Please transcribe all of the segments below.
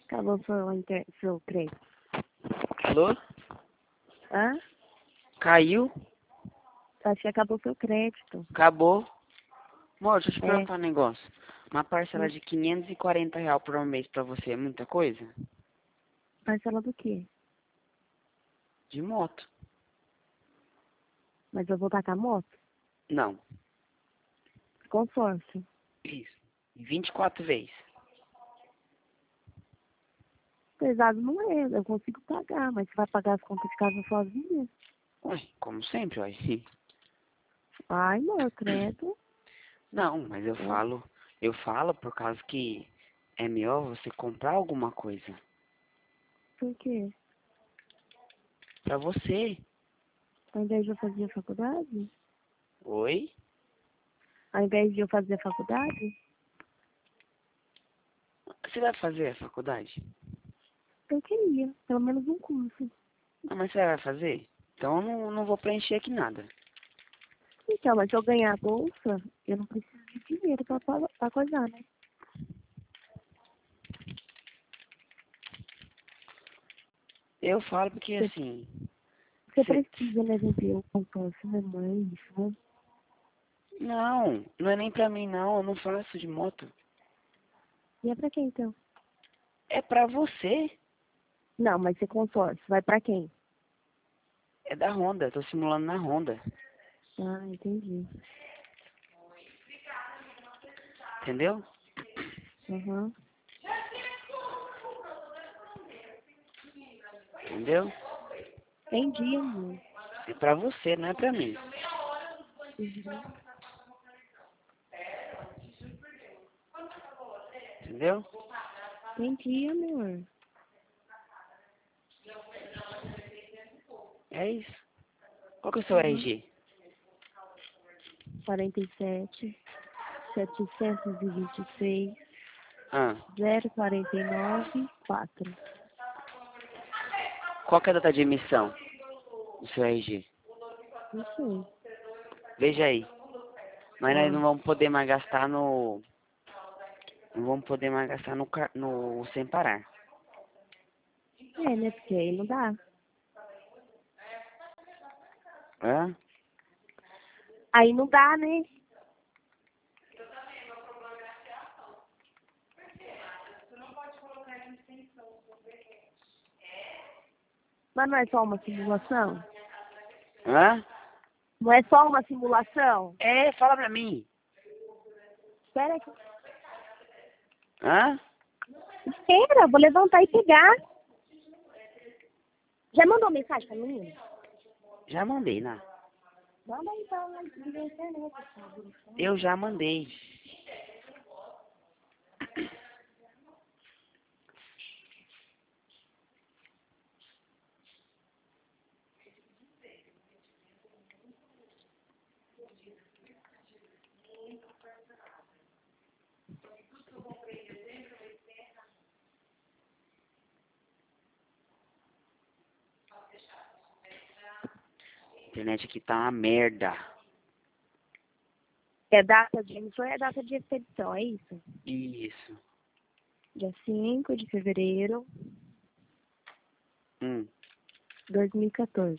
Acabou seu crédito. Alô? Hã? Caiu? Acho que acabou seu crédito. Acabou? Amor, deixa eu te É. perguntar um negócio. Uma parcela de R$ 540 por mês pra você é muita coisa? Parcela do quê? De moto? Mas eu vou tacar a moto? Não. Consórcio. Isso. 24 vezes. Pesado não é, eu consigo pagar, mas você vai pagar as contas de casa sozinha? Ué, como sempre, ué. Ai, amor, credo. Não, mas eu falo por causa que é melhor você comprar alguma coisa Por quê? pra você. Ao invés de eu fazer a faculdade? Oi? Ao invés de eu fazer a faculdade? Você vai fazer a faculdade? Eu queria, pelo menos um curso. Não, mas você vai fazer? Então eu não vou preencher aqui nada. Então, mas se eu ganhar a bolsa, eu não preciso de dinheiro pra coisar, né? Eu falo porque Você, assim, você você... precisa, né, vender o consórcio, né, mãe? Isso, né? Não é nem pra mim não, eu não faço de moto. E é pra quem, então? É pra você. Não, mas ser consórcio, vai pra quem? É da Honda, tô simulando na Honda. Ah, entendi. Entendeu? Uhum. Entendeu? Entendi, amor. É pra você, não é pra mim. Uhum. Entendeu? Entendi, amor. É isso. Qual que é o seu Uhum. RG? 47, 726, Ah, 049, 4. qual que é a data de emissão do seu RG? Não sei. Veja aí. Mas nós Ah, não vamos poder mais gastar no... Não vamos poder mais gastar no sem parar. é, né? Porque aí não dá. Hã? Aí não dá, né? Mas não é só uma simulação? Hã? Não é só uma simulação? É, fala pra mim. Espera aqui. Hã? Espera, vou levantar e pegar. Já mandou mensagem pra mim? Já mandei, né? Manda então, na internet, sabe? Eu já mandei. A internet aqui tá uma merda. É data de emissão, é data de expedição, é isso? Isso. Dia 5 de fevereiro Hum. de 2014.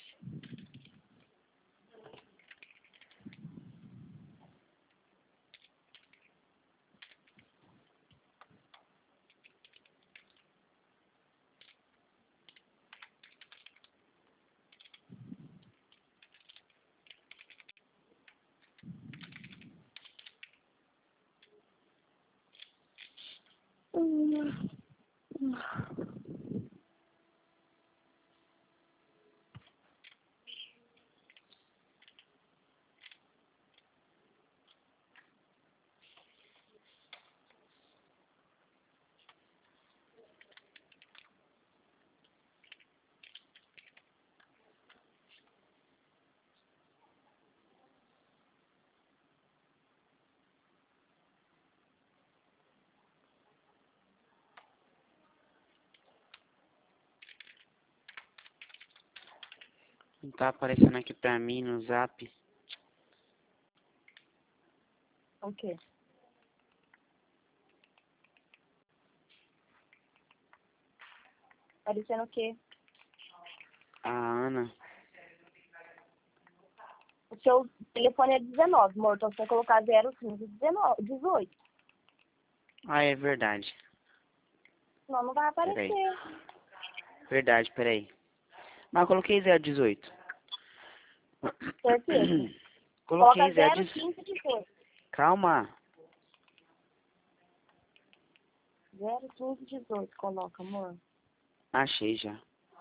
Não tá aparecendo aqui pra mim no zap. O quê? Parecendo o quê? A Ana. O seu telefone é 19, amor. Então você vai colocar 0518. Ah, é verdade. Senão não vai aparecer. Verdade, peraí. Mas eu coloquei 018. Certeza. Coloquei Coloca 018. 0518. Calma. 0518, coloca, amor. Achei já.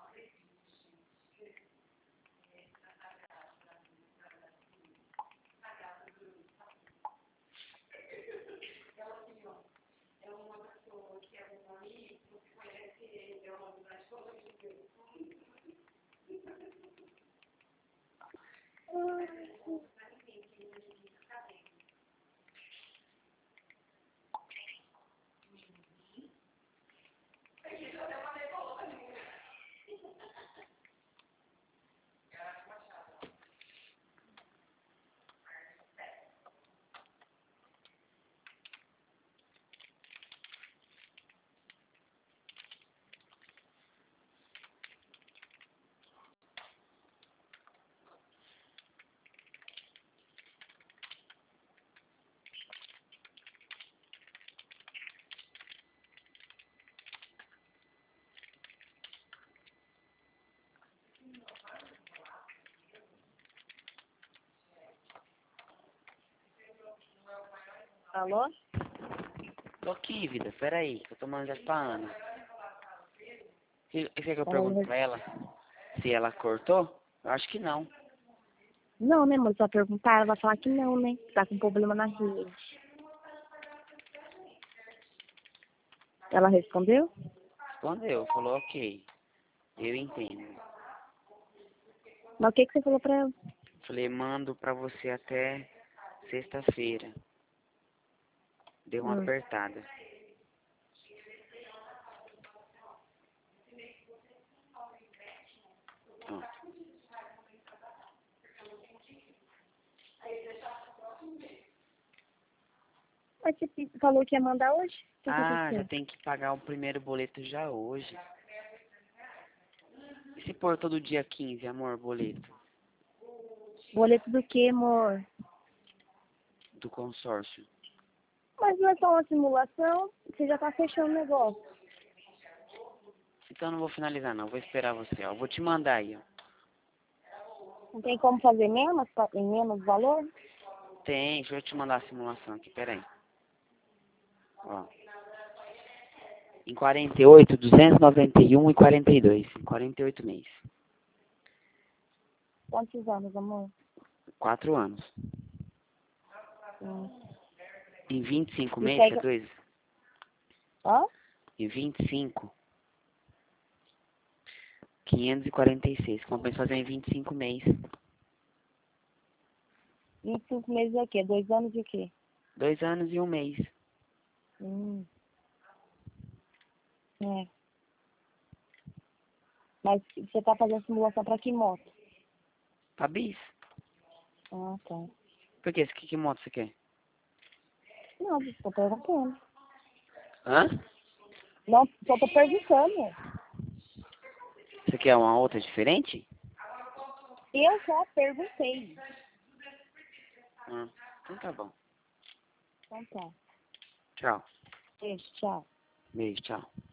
Alô? Tô aqui, vida. Peraí, que eu tô mandando já pra Ana. Você quer que eu Ela pergunte não... pra ela se ela cortou? Eu acho que não. Não, né, amor? Só perguntar, ela vai falar que não, né? Tá com problema na rede. Ela respondeu? Respondeu, falou ok. Eu entendo. Mas o que você falou pra ela? Falei, mando pra você até sexta-feira. Deu uma apertada. Ó. Mas você falou que ia mandar hoje? O que Ah, já aconteceu? tem que pagar o primeiro boleto já hoje. E se pôr todo dia 15, amor, boleto Boleto do quê, amor? do consórcio? Mas não é só uma simulação, você já tá fechando o negócio. Então eu não vou finalizar não, vou esperar você, ó. Vou te mandar aí, ó. Não tem como fazer menos, em menos valor? Tem, deixa eu te mandar a simulação aqui, peraí. Ó. Em 48, 291 e 42. Em 48 meses. Quantos anos, amor? 4 anos. Hum. Em 25 E meses, pega... é 2. Hã? Em 25, 546. Compensa fazer em 25 meses. 25 meses é o quê? 2 anos e o quê? 2 anos e 1 mês. É. Mas você tá fazendo simulação pra que moto? Pra bis. Ah, tá. Por quê? Que moto você quer? Não, só tô perguntando. Hã? Não, só tô perguntando. Você quer uma outra diferente? Eu só perguntei. Ah, então tá bom. Então tá. Tchau. Beijo, tchau. Beijo, tchau.